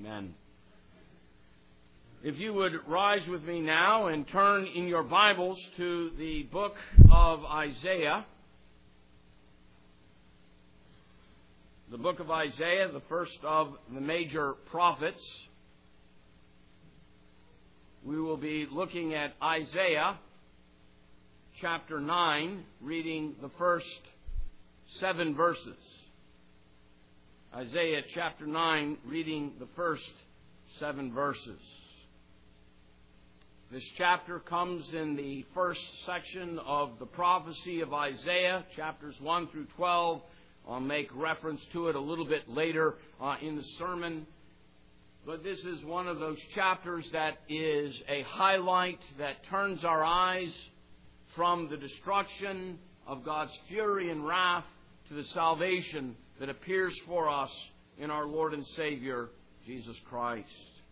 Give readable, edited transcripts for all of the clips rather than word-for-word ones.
Amen. If you would rise with me now and turn in your Bibles to the book of Isaiah. The book of Isaiah, the first of the major prophets. We will be looking at Isaiah chapter 9, reading the first 7 verses. Isaiah chapter 9, reading the first 7 verses. This chapter comes in the first section of the prophecy of Isaiah, chapters 1 through 12. I'll make reference to it a little bit later in the sermon. But this is one of those chapters that is a highlight that turns our eyes from the destruction of God's fury and wrath to the salvation that appears for us in our Lord and Savior, Jesus Christ.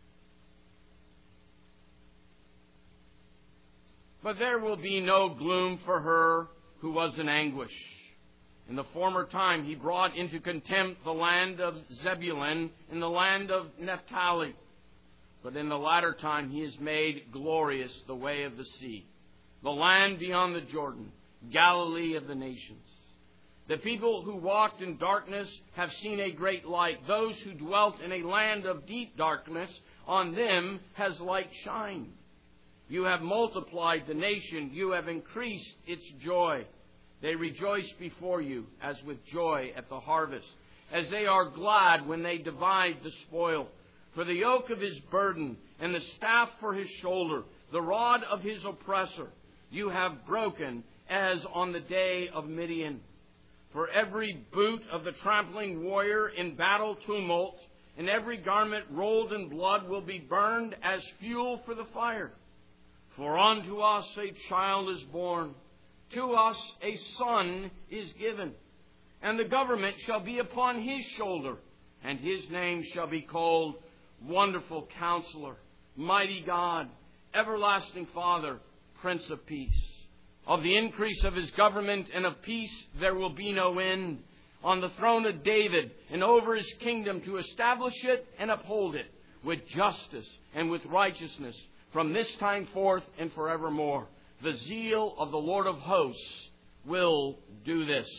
But there will be no gloom for her who was in anguish. In the former time he brought into contempt the land of Zebulun and the land of Naphtali. But in the latter time he has made glorious the way of the sea, the land beyond the Jordan, Galilee of the nations. The people who walked in darkness have seen a great light. Those who dwelt in a land of deep darkness, on them has light shined. You have multiplied the nation. You have increased its joy. They rejoice before you as with joy at the harvest, as they are glad when they divide the spoil. For the yoke of his burden and the staff for his shoulder, the rod of his oppressor, you have broken as on the day of Midian. For every boot of the trampling warrior in battle tumult, and every garment rolled in blood will be burned as fuel for the fire. For unto us a child is born, to us a son is given, and the government shall be upon his shoulder, and his name shall be called Wonderful Counselor, Mighty God, Everlasting Father, Prince of Peace. Of the increase of his government and of peace there will be no end, on the throne of David and over his kingdom, to establish it and uphold it with justice and with righteousness from this time forth and forevermore. The zeal of the Lord of hosts will do this.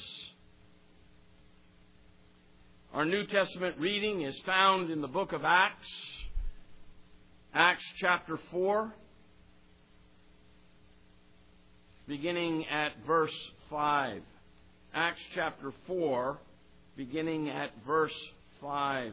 Our New Testament reading is found in the book of Acts, Acts chapter 4, beginning at verse 5. Acts chapter 4, beginning at verse 5.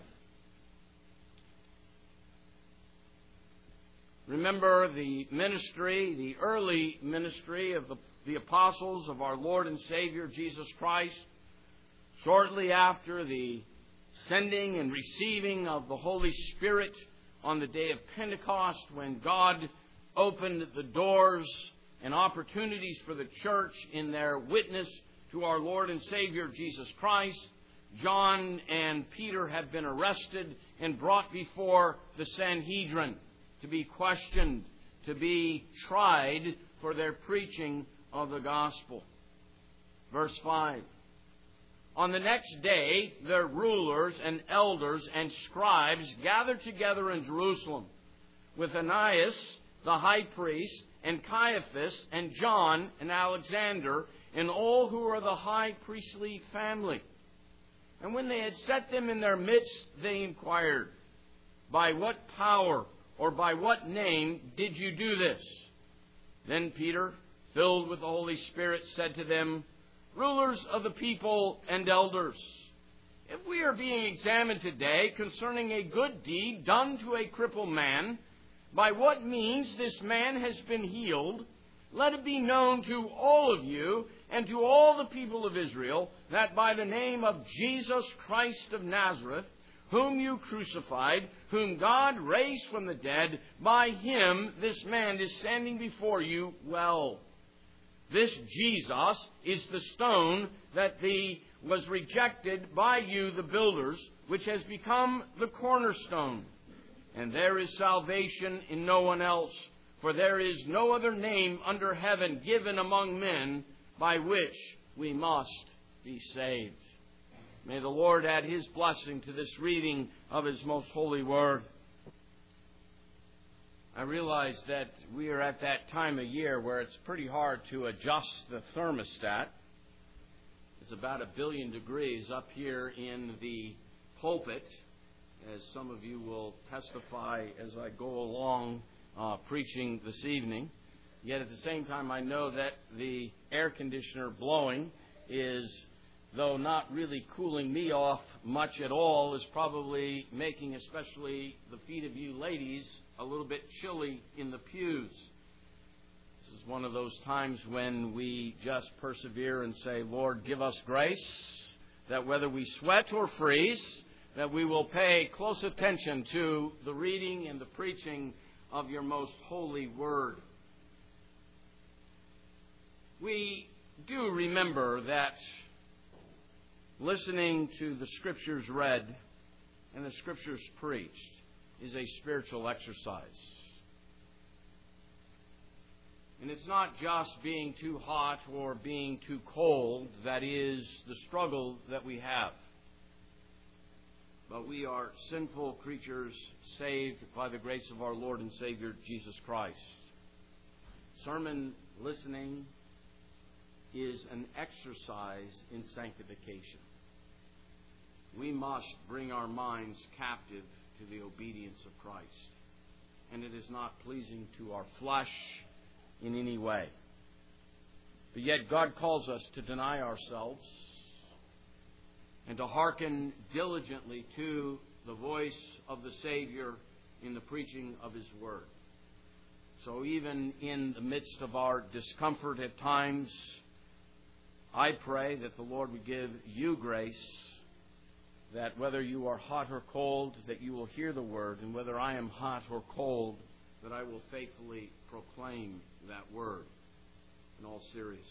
Remember the ministry, the early ministry of the apostles of our Lord and Savior Jesus Christ. Shortly after the sending and receiving of the Holy Spirit on the day of Pentecost, when God opened the doors and opportunities for the church in their witness to our Lord and Savior Jesus Christ, John and Peter have been arrested and brought before the Sanhedrin to be questioned, to be tried for their preaching of the gospel. Verse 5. On the next day, their rulers and elders and scribes gathered together in Jerusalem with Ananias, the high priest, and Caiaphas, and John, and Alexander, and all who are the high priestly family. And when they had set them in their midst, they inquired, by what power or by what name did you do this? Then Peter, filled with the Holy Spirit, said to them, rulers of the people and elders, if we are being examined today concerning a good deed done to a crippled man, by what means this man has been healed, let it be known to all of you and to all the people of Israel that by the name of Jesus Christ of Nazareth, whom you crucified, whom God raised from the dead, by him this man is standing before you well. This Jesus is the stone that was rejected by you, the builders, which has become the cornerstone. And there is salvation in no one else, for there is no other name under heaven given among men by which we must be saved. May the Lord add His blessing to this reading of His most holy word. I realize that we are at that time of year where it's pretty hard to adjust the thermostat. It's about 1 billion degrees up here in the pulpit, as some of you will testify as I go along preaching this evening. Yet at the same time, I know that the air conditioner blowing is, though not really cooling me off much at all, is probably making especially the feet of you ladies a little bit chilly in the pews. This is one of those times when we just persevere and say, Lord, give us grace, that whether we sweat or freeze, that we will pay close attention to the reading and the preaching of your most holy word. We do remember that listening to the Scriptures read and the Scriptures preached is a spiritual exercise. And it's not just being too hot or being too cold that is the struggle that we have. But we are sinful creatures saved by the grace of our Lord and Savior, Jesus Christ. Sermon listening is an exercise in sanctification. We must bring our minds captive to the obedience of Christ. And it is not pleasing to our flesh in any way. But yet God calls us to deny ourselves and to hearken diligently to the voice of the Savior in the preaching of His Word. So even in the midst of our discomfort at times, I pray that the Lord would give you grace, that whether you are hot or cold, that you will hear the Word, and whether I am hot or cold, that I will faithfully proclaim that Word in all seriousness.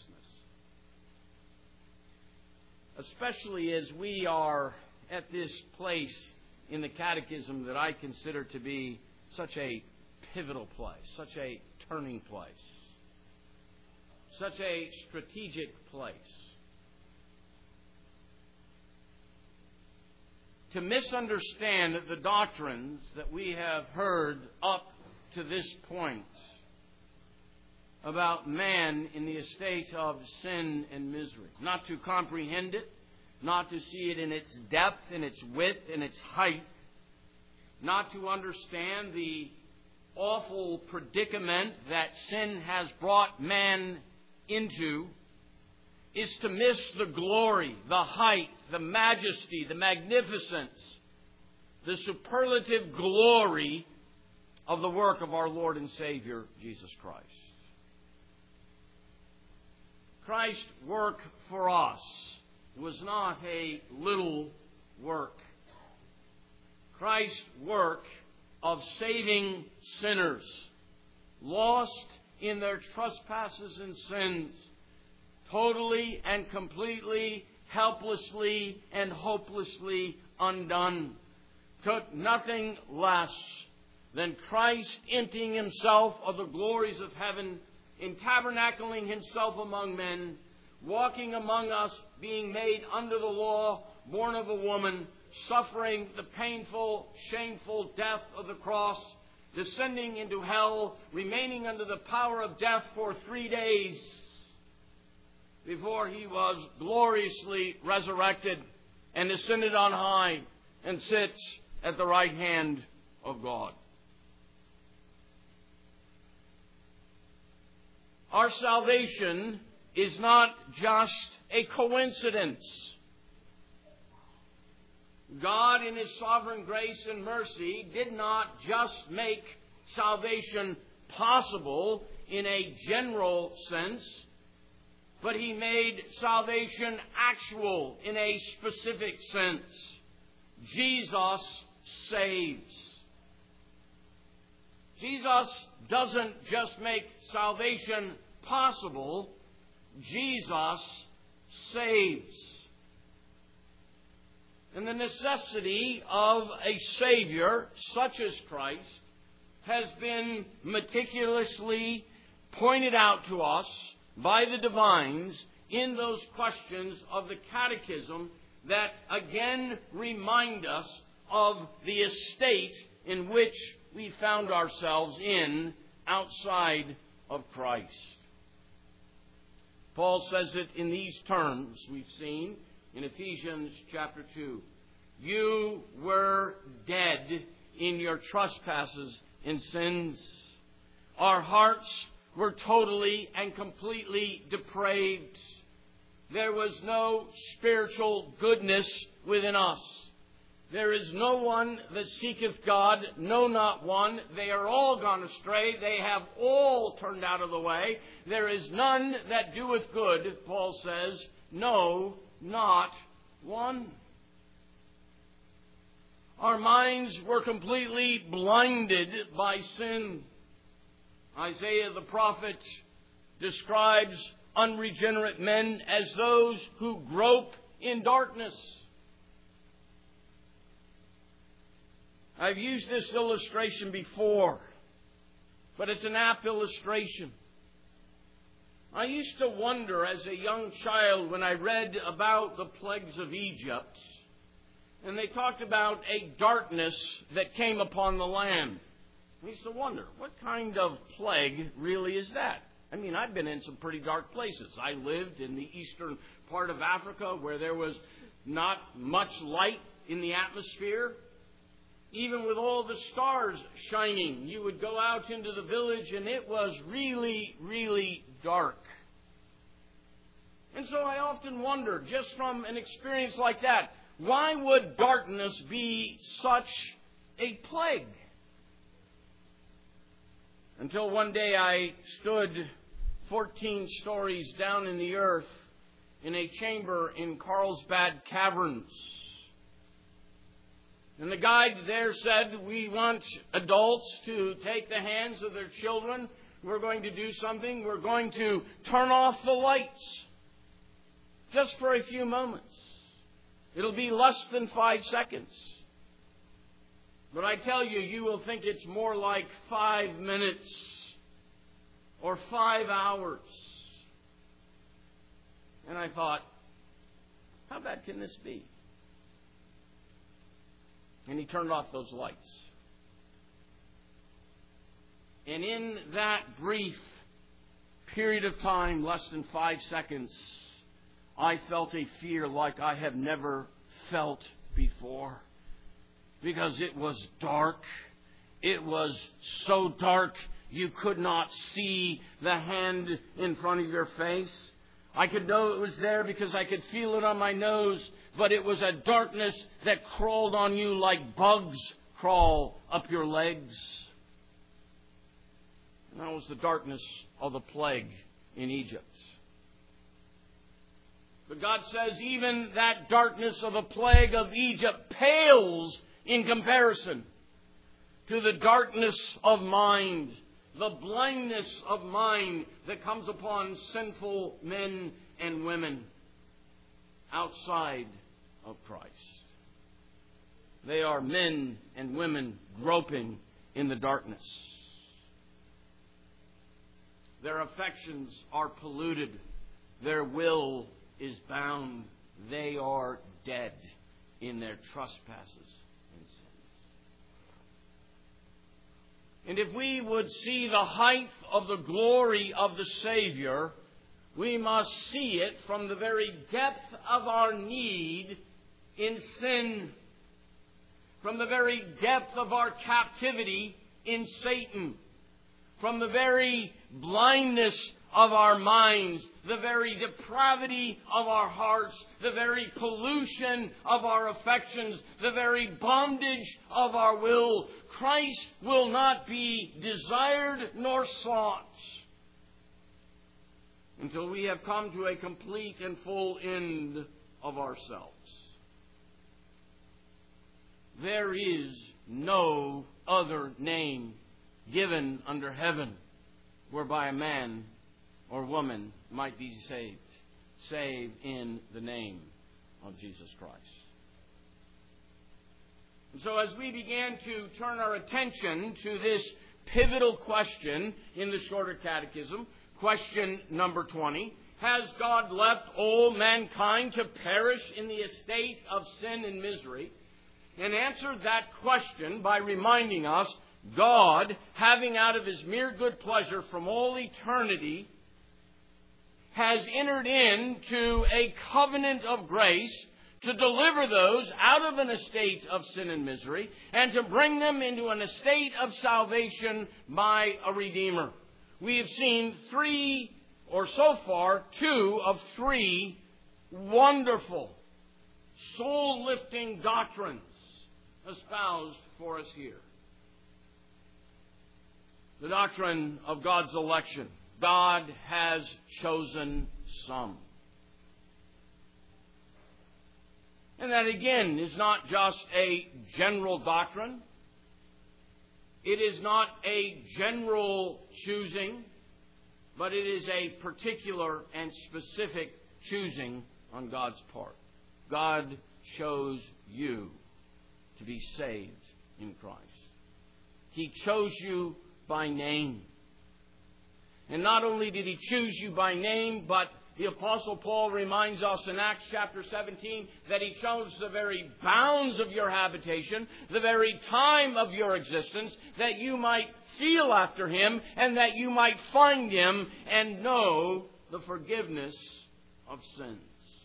Especially as we are at this place in the Catechism that I consider to be such a pivotal place, such a turning place, such a strategic place. To misunderstand the doctrines that we have heard up to this point about man in the estate of sin and misery. Not to comprehend it, not to see it in its depth, in its width, in its height. Not to understand the awful predicament that sin has brought man into, is to miss the glory, the height, the majesty, the magnificence, the superlative glory of the work of our Lord and Savior, Jesus Christ. Christ's work for us was not a little work. Christ's work of saving sinners, lost in their trespasses and sins, totally and completely, helplessly and hopelessly undone, took nothing less than Christ emptying Himself of the glories of heaven, in tabernacling Himself among men, walking among us, being made under the law, born of a woman, suffering the painful, shameful death of the cross, descending into hell, remaining under the power of death for 3 days before He was gloriously resurrected and ascended on high and sits at the right hand of God. Our salvation is not just a coincidence. God, in His sovereign grace and mercy, did not just make salvation possible in a general sense, but He made salvation actual in a specific sense. Jesus saves. Jesus doesn't just make salvation possible, Jesus saves. And the necessity of a Savior such as Christ has been meticulously pointed out to us by the divines in those questions of the Catechism that again remind us of the estate in which we found ourselves in outside of Christ. Paul says it in these terms we've seen in Ephesians chapter 2. You were dead in your trespasses and sins. Our hearts were totally and completely depraved. There was no spiritual goodness within us. There is no one that seeketh God, no, not one. They are all gone astray. They have all turned out of the way. There is none that doeth good, Paul says, no, not one. Our minds were completely blinded by sin. Isaiah the prophet describes unregenerate men as those who grope in darkness. I've used this illustration before, but it's an apt illustration. I used to wonder as a young child when I read about the plagues of Egypt, and they talked about a darkness that came upon the land. I used to wonder, what kind of plague really is that? I mean, I've been in some pretty dark places. I lived in the eastern part of Africa where there was not much light in the atmosphere. Even with all the stars shining, you would go out into the village and it was really, really dark. And so I often wonder, just from an experience like that, why would darkness be such a plague? Until one day I stood 14 stories down in the earth in a chamber in Carlsbad Caverns. And the guide there said, we want adults to take the hands of their children. We're going to do something. We're going to turn off the lights just for a few moments. It'll be less than 5 seconds. But I tell you, you will think it's more like 5 minutes or 5 hours. And I thought, how bad can this be? And he turned off those lights. And in that brief period of time, less than 5 seconds, I felt a fear like I have never felt before. Because it was dark. It was so dark you could not see the hand in front of your face. I could know it was there because I could feel it on my nose, but it was a darkness that crawled on you like bugs crawl up your legs. And that was the darkness of the plague in Egypt. But God says even that darkness of a plague of Egypt pales in comparison to the darkness of mind, the blindness of mind that comes upon sinful men and women outside of Christ. They are men and women groping in the darkness. Their affections are polluted. Their will is bound. They are dead in their trespasses and sins. And if we would see the height of the glory of the Savior, we must see it from the very depth of our need in sin, from the very depth of our captivity in Satan, from the very blindness of our minds, the very depravity of our hearts, the very pollution of our affections, the very bondage of our will. Christ will not be desired nor sought until we have come to a complete and full end of ourselves. There is no other name given under heaven whereby a man or woman might be saved, save in the name of Jesus Christ. And so as we began to turn our attention to this pivotal question in the Shorter Catechism, question number 20, has God left all mankind to perish in the estate of sin and misery? And answered that question by reminding us, God, having out of His mere good pleasure from all eternity, has entered into a covenant of grace to deliver those out of an estate of sin and misery and to bring them into an estate of salvation by a Redeemer. We have seen so far, two of three wonderful, soul-lifting doctrines espoused for us here. The doctrine of God's election. God has chosen some. And that again is not just a general doctrine. It is not a general choosing, but it is a particular and specific choosing on God's part. God chose you to be saved in Christ. He chose you by name. And not only did He choose you by name, but the Apostle Paul reminds us in Acts chapter 17 that He chose the very bounds of your habitation, the very time of your existence, that you might feel after Him and that you might find Him and know the forgiveness of sins.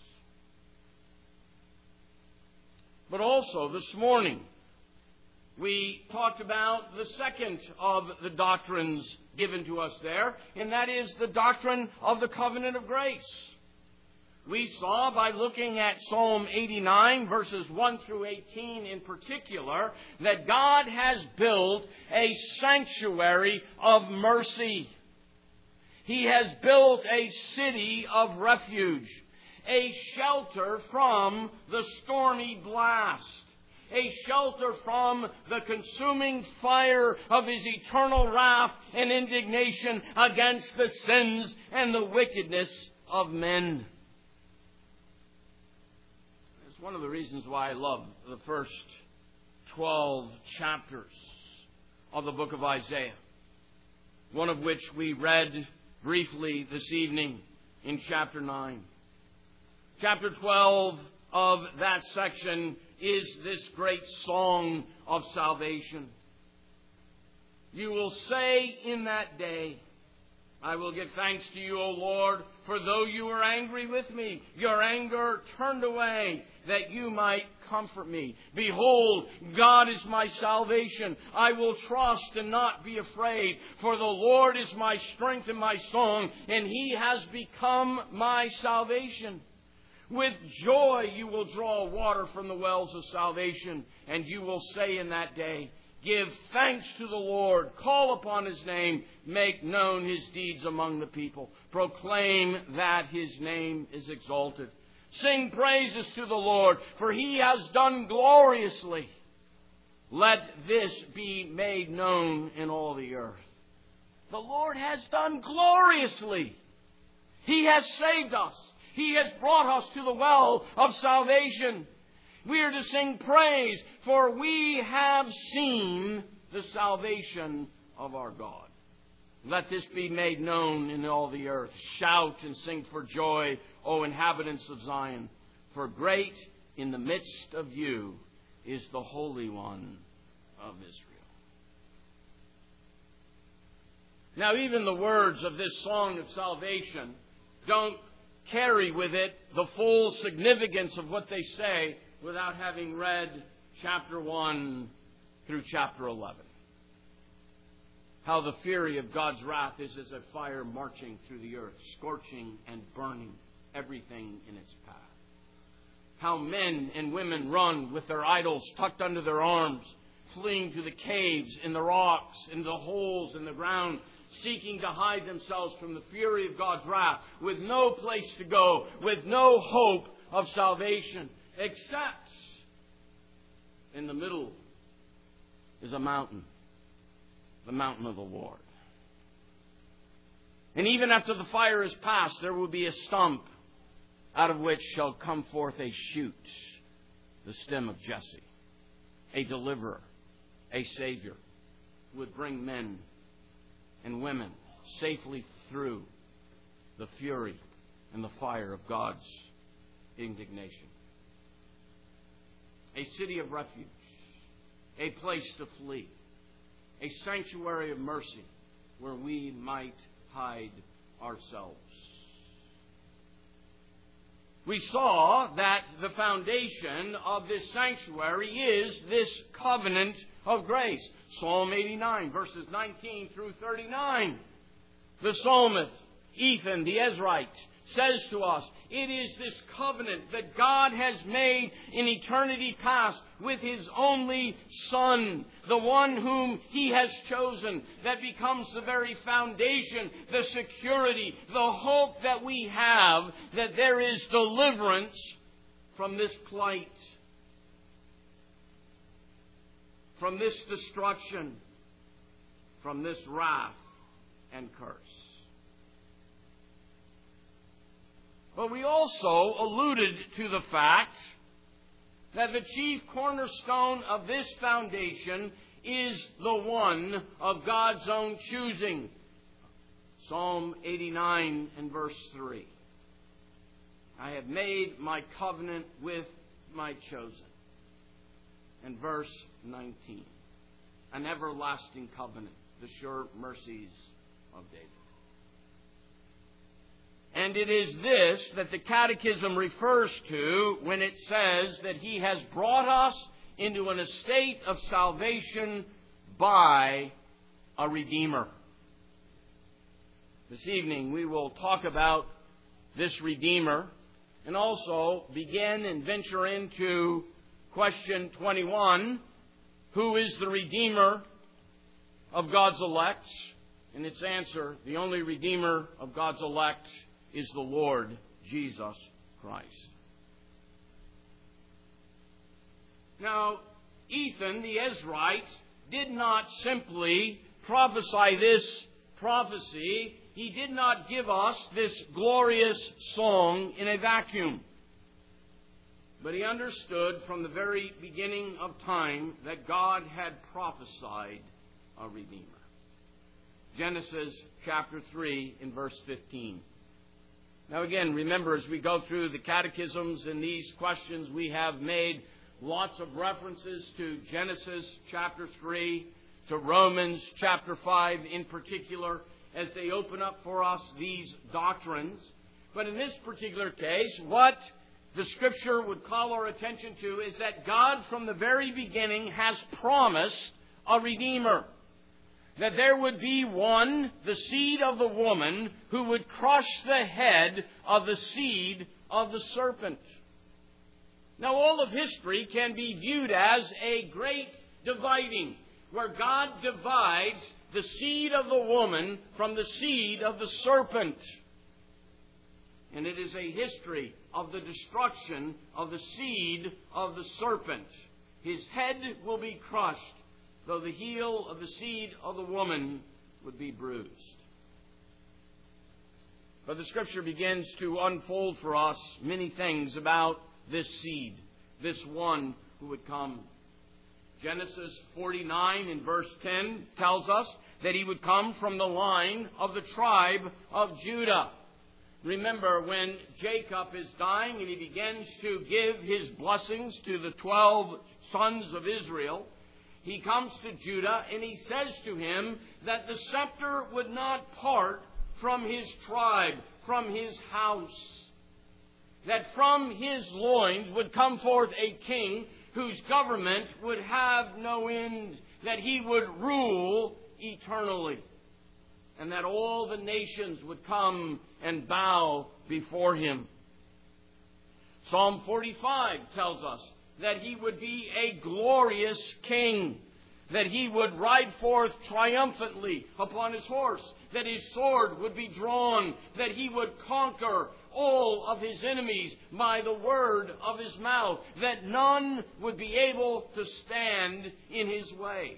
But also this morning, we talked about the second of the doctrines given to us there, and that is the doctrine of the covenant of grace. We saw by looking at Psalm 89, verses 1 through 18 in particular, that God has built a sanctuary of mercy. He has built a city of refuge, a shelter from the stormy blast, a shelter from the consuming fire of His eternal wrath and indignation against the sins and the wickedness of men. It's one of the reasons why I love the first 12 chapters of the book of Isaiah, one of which we read briefly this evening in chapter 9. Chapter 12 of that section is this great song of salvation. You will say in that day, I will give thanks to you, O Lord, for though you were angry with me, your anger turned away, that you might comfort me. Behold, God is my salvation. I will trust and not be afraid, for the Lord is my strength and my song, and He has become my salvation. With joy you will draw water from the wells of salvation, and you will say in that day, give thanks to the Lord, call upon His name, make known His deeds among the people, proclaim that His name is exalted. Sing praises to the Lord, for He has done gloriously. Let this be made known in all the earth. The Lord has done gloriously. He has saved us. He has brought us to the well of salvation. We are to sing praise, for we have seen the salvation of our God. Let this be made known in all the earth. Shout and sing for joy, O inhabitants of Zion, for great in the midst of you is the Holy One of Israel. Now, even the words of this song of salvation don't carry with it the full significance of what they say without having read chapter 1 through chapter 11. How the fury of God's wrath is as a fire marching through the earth, scorching and burning everything in its path. How men and women run with their idols tucked under their arms, fleeing to the caves, in the rocks, in the holes in the ground, seeking to hide themselves from the fury of God's wrath, with no place to go, with no hope of salvation, except in the middle is a mountain, the mountain of the Lord. And even after the fire is past, there will be a stump out of which shall come forth a shoot, the stem of Jesse, a deliverer, a Savior, who would bring men and women safely through the fury and the fire of God's indignation. A city of refuge, a place to flee, a sanctuary of mercy where we might hide ourselves. We saw that the foundation of this sanctuary is this covenant of grace. Psalm 89, verses 19 through 39. The psalmist, Ethan the Ezrahite, says to us, it is this covenant that God has made in eternity past with His only Son, the one whom He has chosen, that becomes the very foundation, the security, the hope that we have that there is deliverance from this plight, from this destruction, from this wrath and curse. But we also alluded to the fact that the chief cornerstone of this foundation is the one of God's own choosing. Psalm 89 and verse 3. I have made my covenant with my chosen. And verse 19. An everlasting covenant, the sure mercies of David. And it is this that the Catechism refers to when it says that He has brought us into an estate of salvation by a Redeemer. This evening we will talk about this Redeemer and also begin and venture into question 21. Who is the Redeemer of God's elect? And its answer, the only Redeemer of God's elect is the Lord Jesus Christ. Now, Ethan the Ezrahite did not simply prophesy this prophecy. He did not give us this glorious song in a vacuum. But he understood from the very beginning of time that God had prophesied a Redeemer. Genesis chapter 3 in verse 15. Now again, remember, as we go through the catechisms in these questions, we have made lots of references to Genesis chapter 3, to Romans chapter 5 in particular, as they open up for us these doctrines. But in this particular case, what the Scripture would call our attention to is that God from the very beginning has promised a Redeemer. That there would be one, the seed of the woman, who would crush the head of the seed of the serpent. Now, all of history can be viewed as a great dividing, where God divides the seed of the woman from the seed of the serpent. And it is a history of the destruction of the seed of the serpent. His head will be crushed, though the heel of the seed of the woman would be bruised. But the Scripture begins to unfold for us many things about this seed, this one who would come. Genesis 49 in verse 10 tells us that he would come from the line of the tribe of Judah. Remember, when Jacob is dying and he begins to give his blessings to the 12 sons of Israel, he comes to Judah and he says to him that the scepter would not part from his tribe, from his house. That from his loins would come forth a king whose government would have no end. That he would rule eternally. And that all the nations would come and bow before him. Psalm 45 tells us that he would be a glorious king, that he would ride forth triumphantly upon his horse, that his sword would be drawn, that he would conquer all of his enemies by the word of his mouth, that none would be able to stand in his way.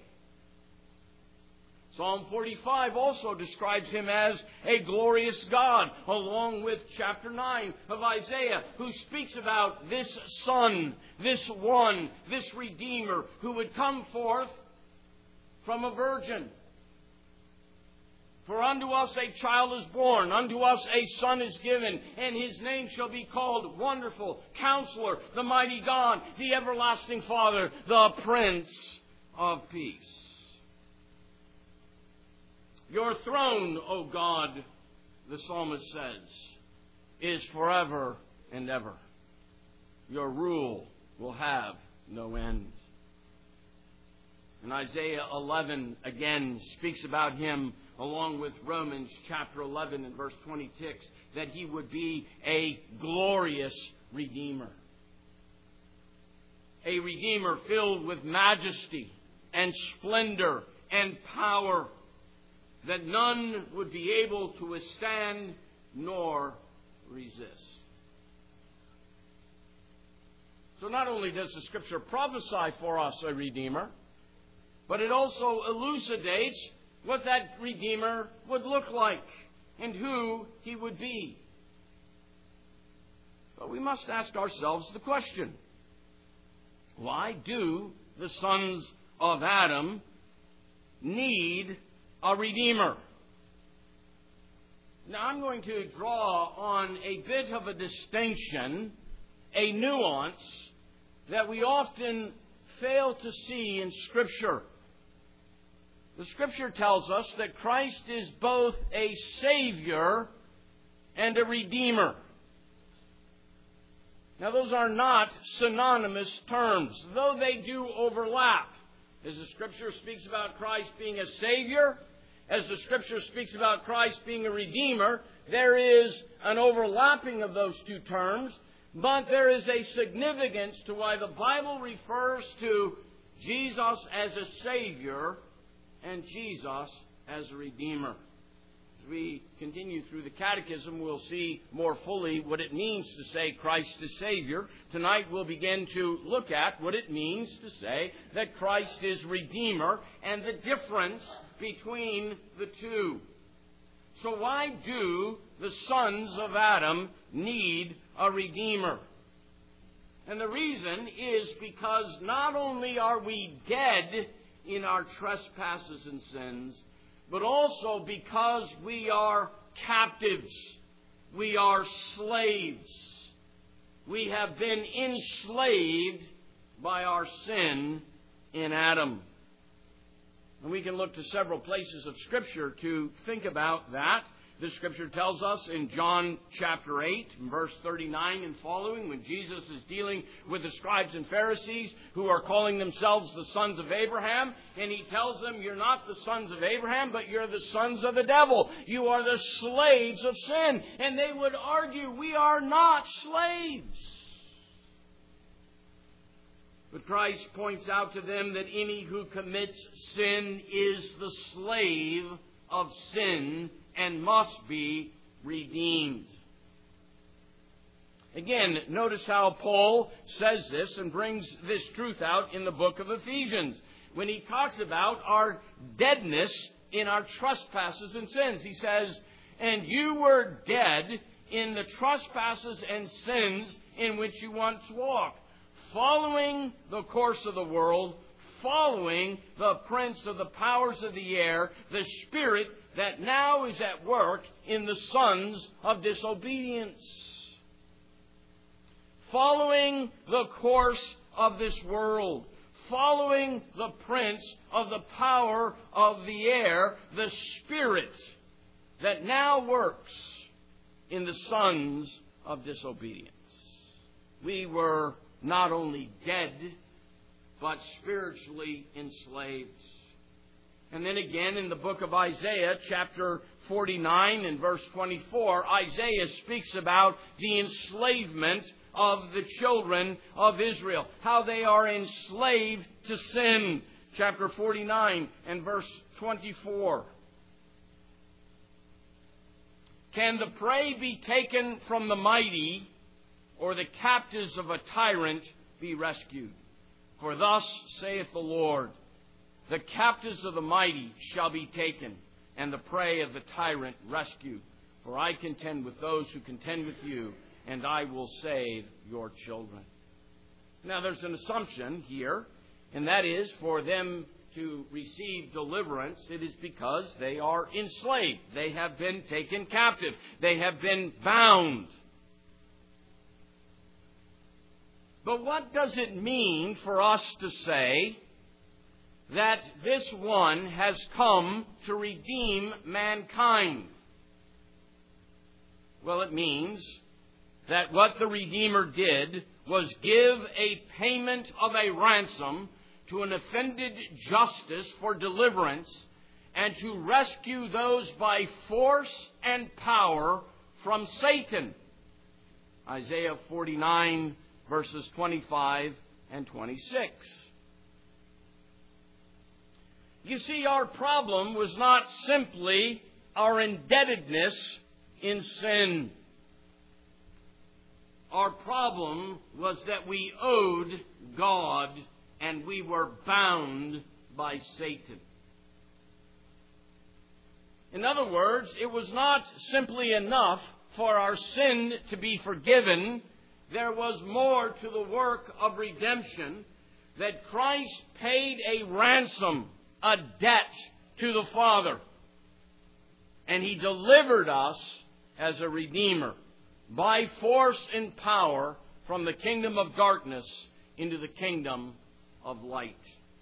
Psalm 45 also describes him as a glorious God, along with chapter 9 of Isaiah, who speaks about this Son, this one, this Redeemer, who would come forth from a virgin. For unto us a child is born, unto us a son is given, and his name shall be called Wonderful, Counselor, the Mighty God, the Everlasting Father, the Prince of Peace. Your throne, O God, the psalmist says, is forever and ever. Your rule will have no end. And Isaiah 11 again speaks about him, along with Romans chapter 11 and verse 26, that he would be a glorious Redeemer. A Redeemer filled with majesty and splendor and power, that none would be able to withstand nor resist. So not only does the Scripture prophesy for us a Redeemer, but it also elucidates what that Redeemer would look like and who he would be. But we must ask ourselves the question, why do the sons of Adam need a Redeemer? Now I'm going to draw on a bit of a distinction, a nuance that we often fail to see in Scripture. The Scripture tells us that Christ is both a Savior and a Redeemer. Now those are not synonymous terms, though they do overlap. As the Scripture speaks about Christ being a Savior, as the Scripture speaks about Christ being a Redeemer, there is an overlapping of those two terms, but there is a significance to why the Bible refers to Jesus as a Savior and Jesus as a Redeemer. As we continue through the Catechism, we'll see more fully what it means to say Christ is Savior. Tonight we'll begin to look at what it means to say that Christ is Redeemer and the difference between the two. So why do the sons of Adam need a Redeemer? And the reason is because not only are we dead in our trespasses and sins, but also because we are captives. We are slaves. We have been enslaved by our sin in Adam. And we can look to several places of Scripture to think about that. The Scripture tells us in John chapter 8, verse 39 and following, when Jesus is dealing with the scribes and Pharisees who are calling themselves the sons of Abraham, and he tells them, you're not the sons of Abraham, but you're the sons of the devil. You are the slaves of sin. And they would argue, we are not slaves. But Christ points out to them that any who commits sin is the slave of sin and must be redeemed. Again, notice how Paul says this and brings this truth out in the book of Ephesians when he talks about our deadness in our trespasses and sins. He says, and you were dead in the trespasses and sins in which you once walked, following the course of the world, following the prince of the powers of the air, the spirit that now is at work in the sons of disobedience. Following the course of this world, following the prince of the power of the air, the spirit that now works in the sons of disobedience. We were not only dead, but spiritually enslaved. And then again in the book of Isaiah, chapter 49 and verse 24, Isaiah speaks about the enslavement of the children of Israel, how they are enslaved to sin. Chapter 49 and verse 24. Can the prey be taken from the mighty, or the captives of a tyrant be rescued? For thus saith the Lord, the captives of the mighty shall be taken, and the prey of the tyrant rescued. For I contend with those who contend with you, and I will save your children. Now there's an assumption here, and that is for them to receive deliverance, it is because they are enslaved. They have been taken captive. They have been bound. But what does it mean for us to say that this one has come to redeem mankind? Well, it means that what the Redeemer did was give a payment of a ransom to an offended justice for deliverance and to rescue those by force and power from Satan. Isaiah 49, verses 25 and 26. You see, our problem was not simply our indebtedness in sin. Our problem was that we owed God and we were bound by Satan. In other words, it was not simply enough for our sin to be forgiven. There was more to the work of redemption, that Christ paid a ransom, a debt to the Father. And He delivered us as a Redeemer by force and power from the kingdom of darkness into the kingdom of light.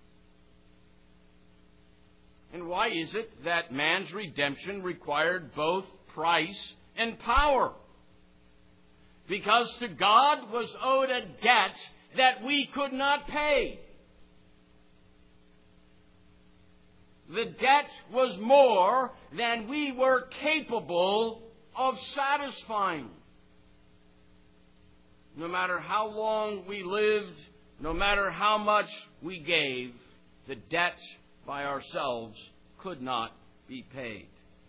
And why is it that man's redemption required both price and power? Because to God was owed a debt that we could not pay. The debt was more than we were capable of satisfying. No matter how long we lived, no matter how much we gave, the debt by ourselves could not be paid.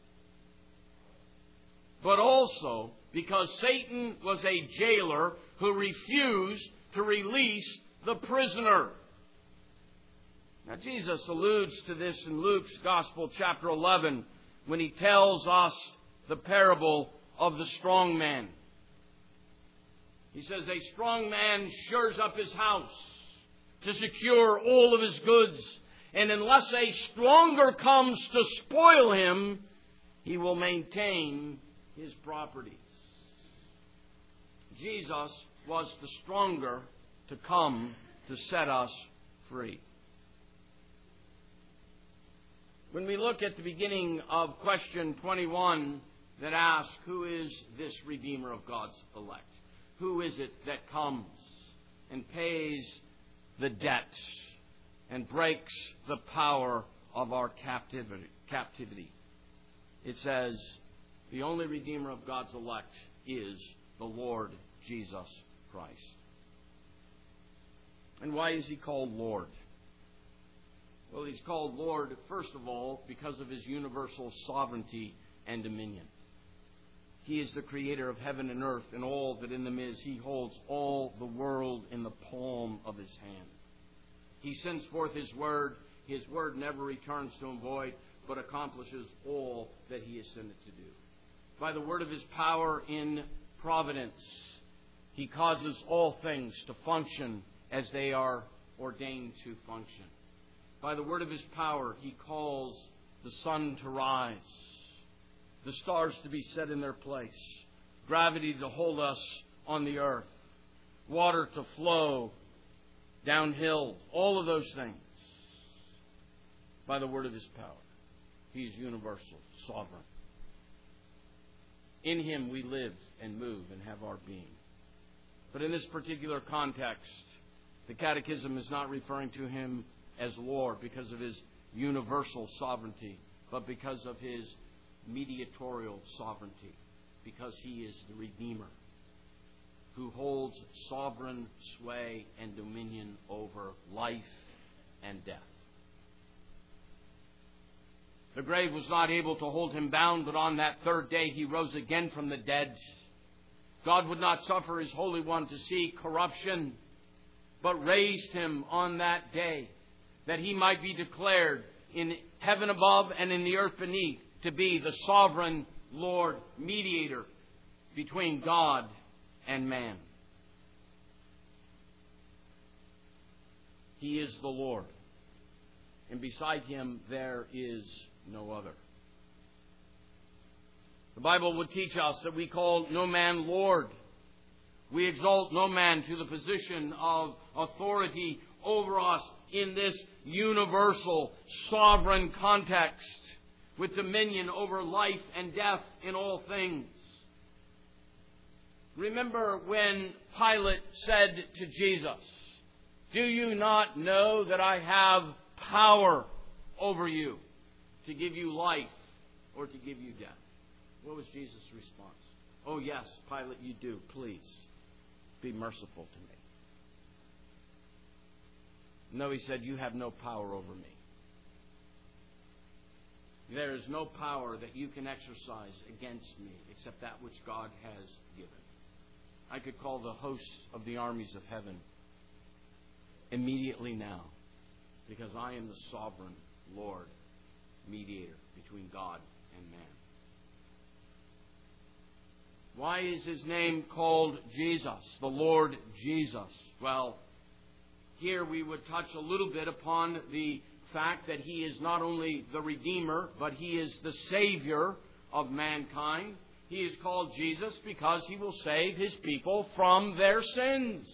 But also because Satan was a jailer who refused to release the prisoner. Now, Jesus alludes to this in Luke's Gospel, chapter 11, when He tells us the parable of the strong man. He says, a strong man shores up his house to secure all of his goods, and unless a stronger comes to spoil him, he will maintain his properties. Jesus was the stronger to come to set us free. When we look at the beginning of question 21 that asks, who is this Redeemer of God's elect? Who is it that comes and pays the debt and breaks the power of our captivity? It says, the only Redeemer of God's elect is the Lord Jesus Christ. And why is He called Lord? Well, He's called Lord, first of all, because of His universal sovereignty and dominion. He is the creator of heaven and earth and all that in them is. He holds all the world in the palm of His hand. He sends forth His word. His word never returns to Him void, but accomplishes all that He has sent it to do. By the word of His power in providence, He causes all things to function as they are ordained to function. By the word of His power, He calls the sun to rise, the stars to be set in their place, gravity to hold us on the earth, water to flow downhill, all of those things. By the word of His power. He is universal, sovereign. In Him we live and move and have our being. But in this particular context, the Catechism is not referring to Him as Lord because of His universal sovereignty, but because of His mediatorial sovereignty, because He is the Redeemer who holds sovereign sway and dominion over life and death. The grave was not able to hold Him bound, but on that third day He rose again from the dead. God would not suffer His Holy One to see corruption, but raised Him on that day, that He might be declared in heaven above and in the earth beneath to be the sovereign Lord, mediator between God and man. He is the Lord. and beside Him there is no other. The Bible would teach us that we call no man Lord. We exalt no man to the position of authority over us in this universal, sovereign context, with dominion over life and death in all things. Remember when Pilate said to Jesus, "Do you not know that I have power over you to give you life or to give you death?" What was Jesus' response? "Oh yes, Pilate, you do. Please be merciful to me." No, He said, "You have no power over me. There is no power that you can exercise against me except that which God has given." I could call the hosts of the armies of heaven immediately now, because I am the sovereign Lord, mediator between God and man. Why is His name called Jesus, the Lord Jesus? Well, here we would touch a little bit upon the fact that He is not only the Redeemer, but He is the Savior of mankind. He is called Jesus because He will save His people from their sins.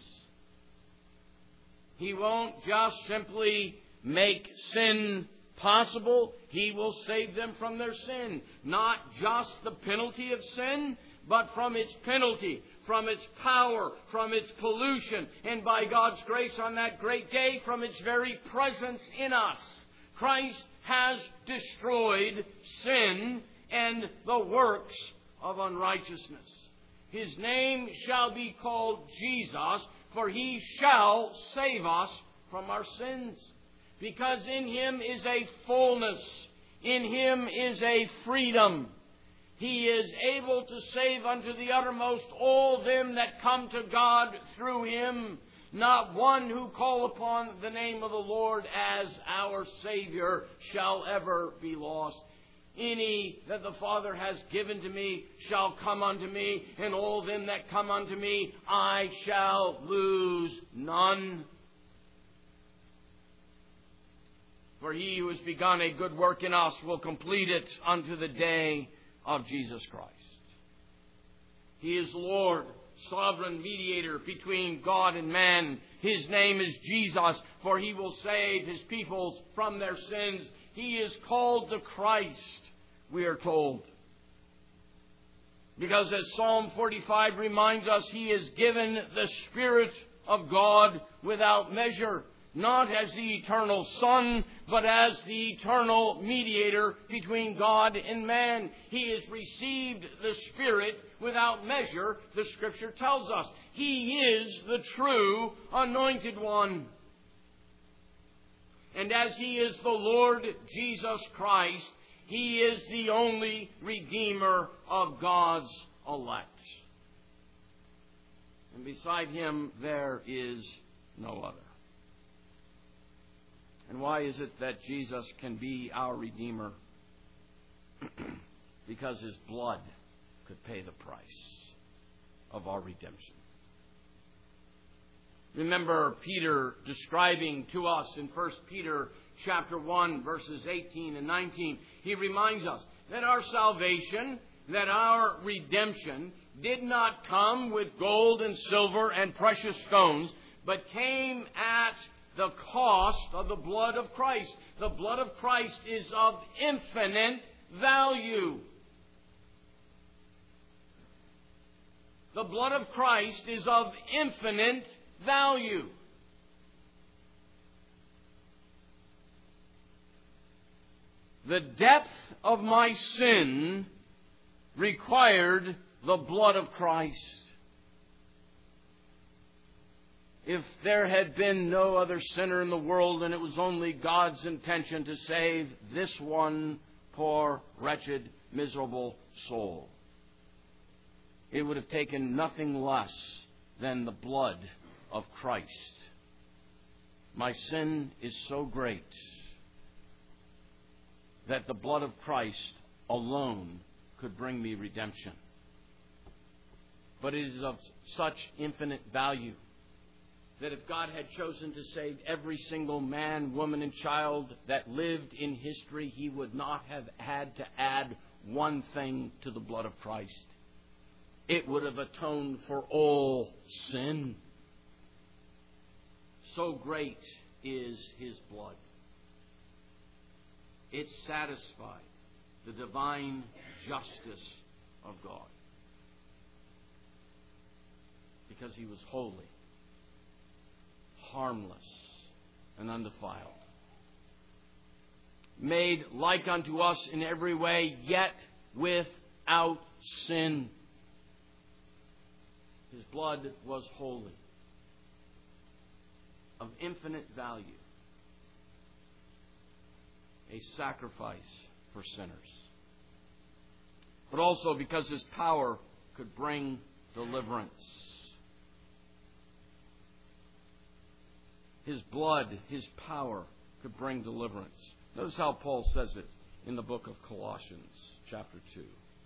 He won't just simply make sin possible. He will save them from their sin. Not just the penalty of sin, but from its penalty, from its power, from its pollution, and by God's grace on that great day, from its very presence in us. Christ has destroyed sin and the works of unrighteousness. His name shall be called Jesus, for He shall save us from our sins. Because in Him is a fullness, in Him is a freedom. He is able to save unto the uttermost all them that come to God through Him. Not one who call upon the name of the Lord as our Savior shall ever be lost. Any that the Father has given to me shall come unto me, and all them that come unto me I shall lose none. For He who has begun a good work in us will complete it unto the day of Jesus Christ. He is Lord, sovereign mediator between God and man. His name is Jesus, for He will save His people from their sins. He is called the Christ, we are told. Because as Psalm 45 reminds us, He is given the Spirit of God without measure. Not as the eternal Son, but as the eternal mediator between God and man. He has received the Spirit without measure, the Scripture tells us. He is the true Anointed One. And as He is the Lord Jesus Christ, He is the only Redeemer of God's elect. And beside Him there is no other. And why is it that Jesus can be our Redeemer? Because His blood could pay the price of our redemption. Remember Peter describing to us in 1 Peter chapter 1, verses 18 and 19. He reminds us that our salvation, that our redemption did not come with gold and silver and precious stones, but came at the cost of the blood of Christ. The blood of Christ is of infinite value. The blood of Christ is of infinite value. The depth of my sin required the blood of Christ. If there had been no other sinner in the world and it was only God's intention to save this one poor, wretched, miserable soul, it would have taken nothing less than the blood of Christ. My sin is so great that the blood of Christ alone could bring me redemption. But it is of such infinite value that if God had chosen to save every single man, woman, and child that lived in history, He would not have had to add one thing to the blood of Christ. It would have atoned for all sin. So great is His blood. It satisfied the divine justice of God. Because He was holy, harmless, and undefiled. Made like unto us in every way, yet without sin. His blood was holy, of infinite value, a sacrifice for sinners. But also because His power could bring deliverance. His blood, His power could bring deliverance. Notice how Paul says it in the book of Colossians, chapter 2.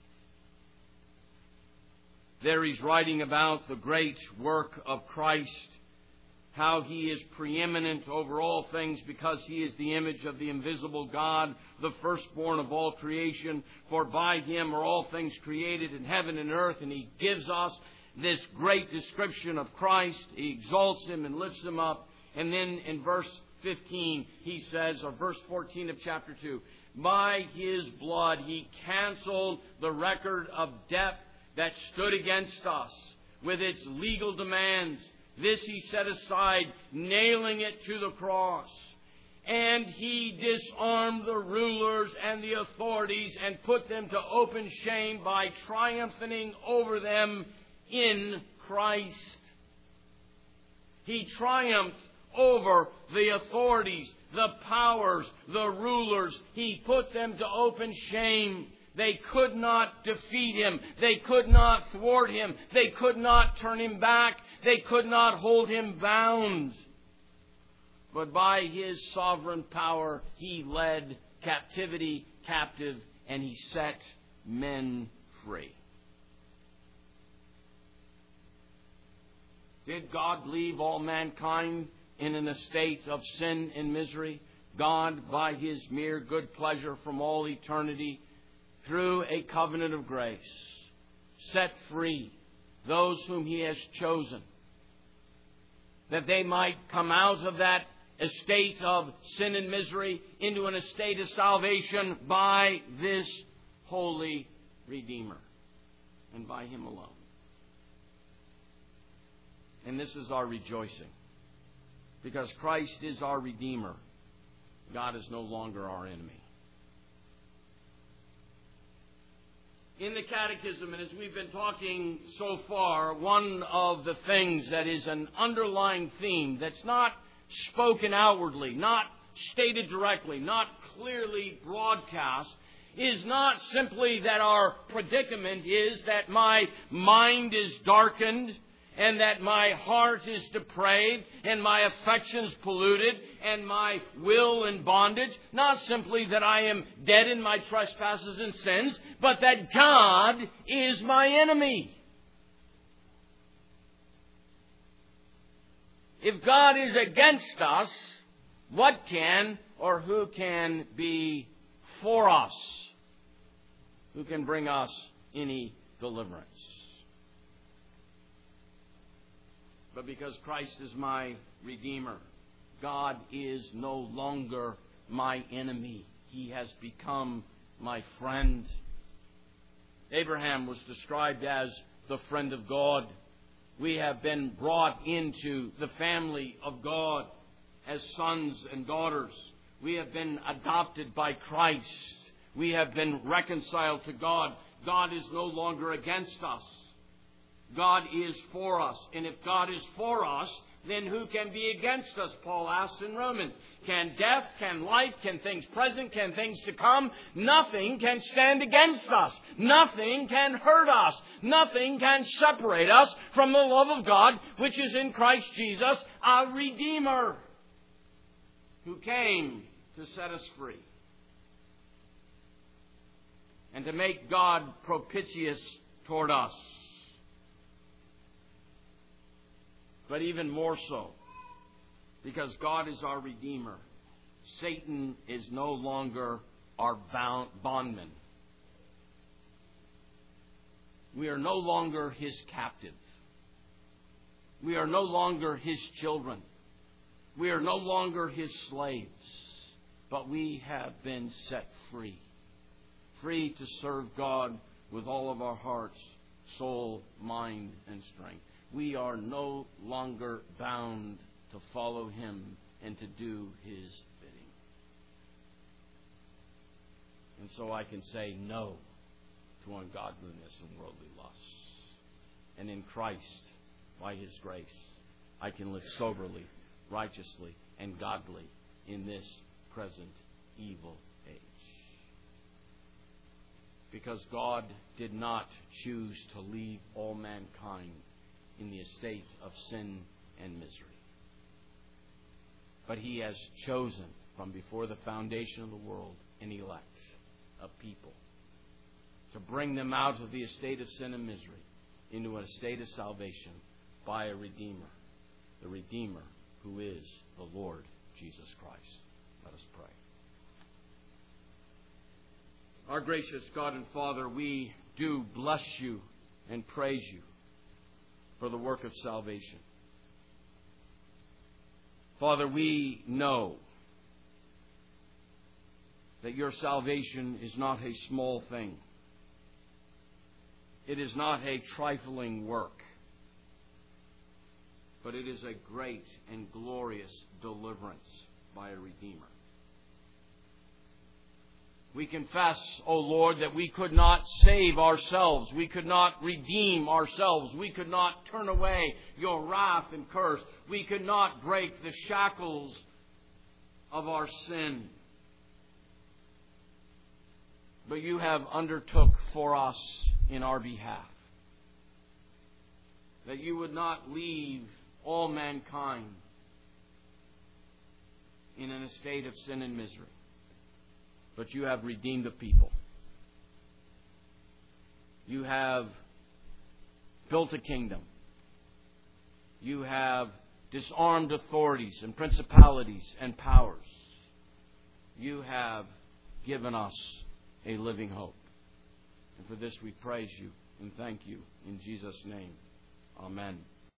There he's writing about the great work of Christ, how He is preeminent over all things because He is the image of the invisible God, the firstborn of all creation. For by Him are all things created in heaven and earth. And he gives us this great description of Christ. He exalts Him and lifts Him up. And then in verse 15, he says, or verse 14 of chapter 2, by His blood He canceled the record of debt that stood against us with its legal demands. This He set aside, nailing it to the cross. And He disarmed the rulers and the authorities and put them to open shame by triumphing over them in Christ. He triumphed over the authorities, the powers, the rulers. He put them to open shame. They could not defeat Him. They could not thwart Him. They could not turn Him back. They could not hold Him bound. But by His sovereign power, He led captivity captive and He set men free. Did God leave all mankind in an estate of sin and misery? God, by His mere good pleasure from all eternity, through a covenant of grace, set free those whom He has chosen, that they might come out of that estate of sin and misery into an estate of salvation by this holy Redeemer, and by Him alone. And this is our rejoicing. Because Christ is our Redeemer, God is no longer our enemy. In the Catechism, and as we've been talking so far, one of the things that is an underlying theme that's not spoken outwardly, not stated directly, not clearly broadcast, is not simply that our predicament is that my mind is darkened, and that my heart is depraved, and my affections polluted, and my will in bondage. Not simply that I am dead in my trespasses and sins, but that God is my enemy. If God is against us, what can or who can be for us? Who can bring us any deliverance? But because Christ is my Redeemer, God is no longer my enemy. He has become my friend. Abraham was described as the friend of God. We have been brought into the family of God as sons and daughters. We have been adopted by Christ. We have been reconciled to God. God is no longer against us. God is for us. And if God is for us, then who can be against us? Paul asks in Romans. Can death, can life, can things present, can things to come? Nothing can stand against us. Nothing can hurt us. Nothing can separate us from the love of God, which is in Christ Jesus, our Redeemer, who came to set us free and to make God propitious toward us. But even more so, Because God is our Redeemer, Satan is no longer our bondman. We are no longer his captive. We are no longer his children. We are no longer his slaves. But we have been set free. Free to serve God with all of our hearts, soul, mind, and strength. We are no longer bound to follow him and to do his bidding. And so I can say no to ungodliness and worldly lusts. And in Christ, by his grace, I can live soberly, righteously, and godly in this present evil age. Because God did not choose to leave all mankind in the estate of sin and misery. But he has chosen from before the foundation of the world an elect, a people, to bring them out of the estate of sin and misery into an estate of salvation by a Redeemer, the Redeemer who is the Lord Jesus Christ. Let us pray. Our gracious God and Father, we do bless you and praise you for the work of salvation. Father, we know that your salvation is not a small thing. It is not a trifling work, but it is a great and glorious deliverance by a Redeemer. We confess, O Lord, that we could not save ourselves. We could not redeem ourselves. We could not turn away your wrath and curse. We could not break the shackles of our sin. But you have undertook for us in our behalf that you would not leave all mankind in an estate of sin and misery, but you have redeemed the people. You have built a kingdom. You have disarmed authorities and principalities and powers. You have given us a living hope. And for this we praise you and thank you in Jesus' name. Amen.